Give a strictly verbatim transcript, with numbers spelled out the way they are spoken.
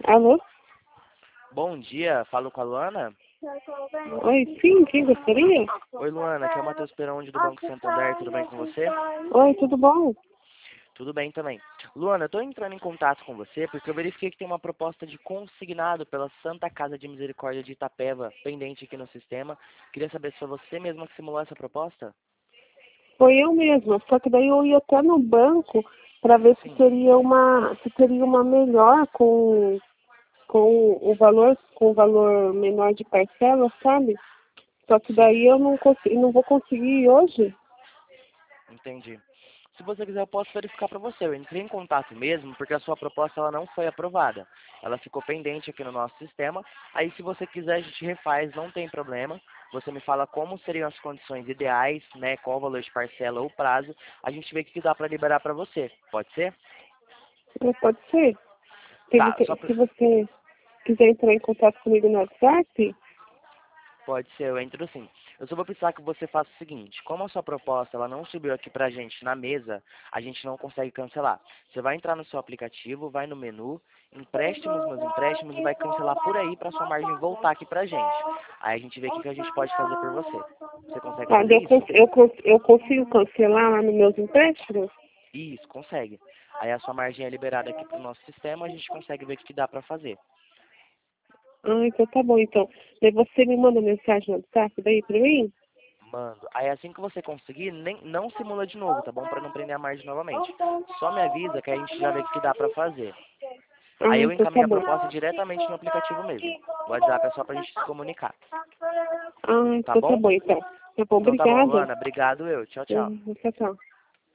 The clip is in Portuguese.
Alô? Bom dia, falo com a Luana. Oi, sim, quem gostaria? Oi, Luana, aqui é o Matheus Peronde do Banco Santander, tudo bem com você? Oi, tudo bom? Tudo bem também. Luana, eu estou entrando em contato com você porque eu verifiquei que tem uma proposta de consignado pela Santa Casa de Misericórdia de Itapeva pendente aqui no sistema. Queria saber se foi você mesma que simulou essa proposta? Foi eu mesma, só que daí eu ia até no banco para ver se Sim. teria uma, se teria uma melhor com, com o valor, com o valor menor de parcela, sabe? Só que Sim, daí eu não consigo, não vou conseguir ir hoje. entendi. Se você quiser, eu posso verificar para você. Eu entrei em contato mesmo porque a sua proposta ela não foi aprovada. Ela ficou pendente aqui no nosso sistema. Aí, se você quiser, a gente refaz, não tem problema. Você me fala como seriam as condições ideais, né? Qual o valor de parcela ou prazo. A gente vê o que dá para liberar para você. Pode ser? Não pode ser? Se Tá, você, só pra... se você quiser entrar em contato comigo no WhatsApp, Pode ser, eu entro sim. Eu só vou precisar que você faça o seguinte, como a sua proposta ela não subiu aqui pra gente na mesa, a gente não consegue cancelar. Você vai entrar no seu aplicativo, vai no menu, empréstimos, meus empréstimos, e vai cancelar por aí para sua margem voltar aqui pra gente. Aí a gente vê o que que a gente pode fazer por você. Você consegue tá, fazer eu, isso? cons- eu, cons- eu consigo cancelar lá nos meus empréstimos? Isso, consegue. Aí a sua margem é liberada aqui pro nosso sistema, a gente consegue ver o que que dá pra fazer. Ah, então tá bom, então. Daí você me manda mensagem no WhatsApp daí pra mim? Mando. Aí assim que você conseguir, nem, não simula de novo, tá bom? Pra não prender a margem novamente. Só me avisa que a gente já vê o que dá pra fazer. Ah, Aí eu então tá encaminho a bom. proposta diretamente no aplicativo mesmo. O WhatsApp é só pra gente se comunicar. Ah, Tá então tá bom? bom, então. Tá bom, Então tá bom, obrigada. Luana. Obrigado eu. Tchau, tchau. Hum, tchau, tchau.